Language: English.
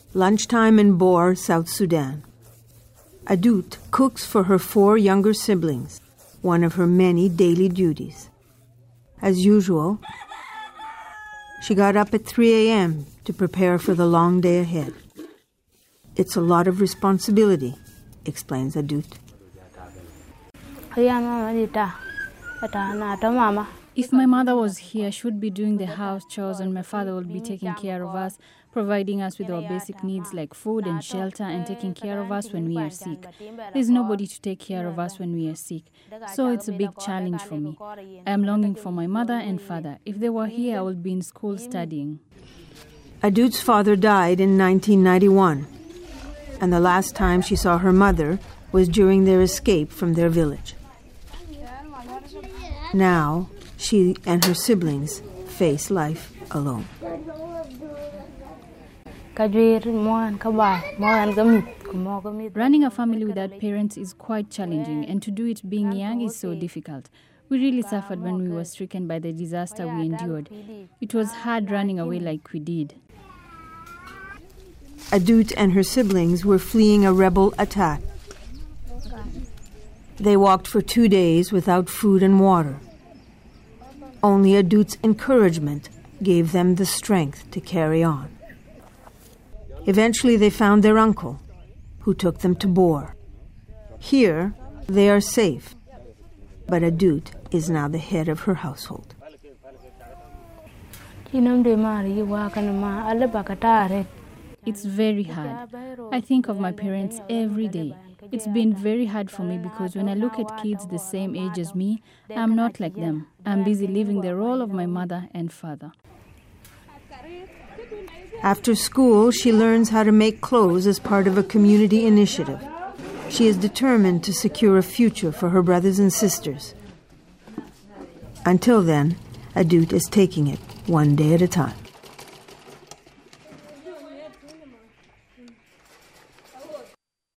Lunchtime in Bor, South Sudan. Adut cooks for her 4 younger siblings, one of her many daily duties. As usual, she got up at 3 a.m. to prepare for the long day ahead. It's a lot of responsibility, explains Adut. If my mother was here, she would be doing the house chores and my father would be taking care of us, providing us with our basic needs like food and shelter and taking care of us when we are sick. There's nobody to take care of us when we are sick, so it's a big challenge for me. I am longing for my mother and father. If they were here, I would be in school studying. Adut's father died in 1991, and the last time she saw her mother was during their escape from their village. Now, she and her siblings face life alone. Running a family without parents is quite challenging, and to do it being young is so difficult. We really suffered when we were stricken by the disaster we endured. It was hard running away like we did. Adut and her siblings were fleeing a rebel attack. They walked for 2 days without food and water. Only Adut's encouragement gave them the strength to carry on. Eventually they found their uncle, who took them to Bor. Here, they are safe, but Adut is now the head of her household. It's very hard. I think of my parents every day. It's been very hard for me because when I look at kids the same age as me, I'm not like them. I'm busy living the role of my mother and father. After school, she learns how to make clothes as part of a community initiative. She is determined to secure a future for her brothers and sisters. Until then, Adut is taking it one day at a time.